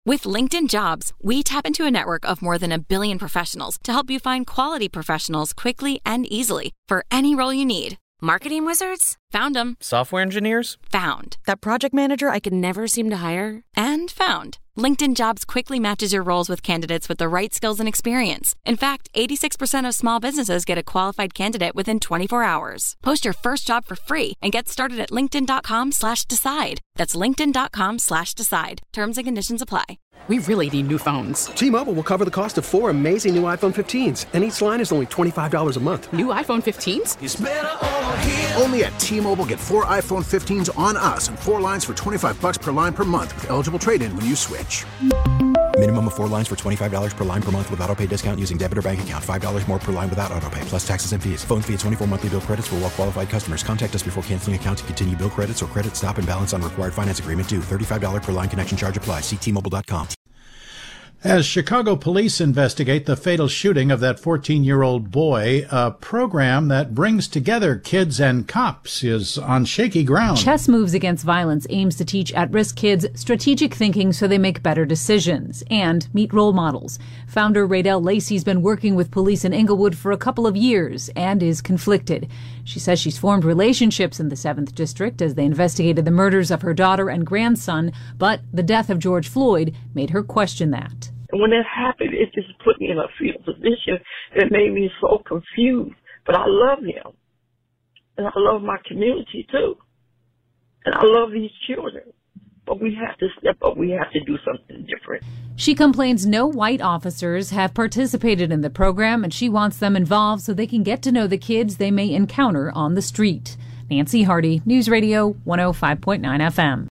With LinkedIn Jobs, we tap into a network of more than 1 billion professionals to help you find quality professionals quickly and easily for any role you need. Marketing wizards? Found them. Software engineers? Found. That project manager I could never seem to hire? And found. LinkedIn Jobs quickly matches your roles with candidates with the right skills and experience. In fact, 86% of small businesses get a qualified candidate within 24 hours. Post your first job for free and get started at linkedin.com/decide. That's linkedin.com/decide. Terms and conditions apply. We really need new phones. T-Mobile will cover the cost of 4 amazing new iPhone 15s, and each line is only $25 a month. New iPhone 15s? It's better over here. Only at T-Mobile, get 4 iPhone 15s on us and 4 lines for $25 per line per month with eligible trade-in when you switch. Minimum of 4 lines for $25 per line per month with autopay discount using debit or bank account. $5 more per line without autopay, plus taxes and fees. Phone fee at 24 monthly bill credits for well-qualified customers. Contact us before canceling account to continue bill credits or credit stop and balance on required finance agreement due. $35 per line connection charge applies. See T-Mobile.com. As Chicago police investigate the fatal shooting of that 14-year-old boy, a program that brings together kids and cops is on shaky ground. Chess Moves Against Violence aims to teach at-risk kids strategic thinking so they make better decisions and meet role models. Founder Raydell Lacey's been working with police in Inglewood for a couple of years and is conflicted. She says she's formed relationships in the 7th District as they investigated the murders of her daughter and grandson, but the death of George Floyd made her question that. And when that happened, it just put me in a fetal position that made me so confused. But I love him. And I love my community, too. And I love these children. But we have to step up. We have to do something different. She complains no white officers have participated in the program, and she wants them involved so they can get to know the kids they may encounter on the street. Nancy Hardy, News Radio 105.9 FM.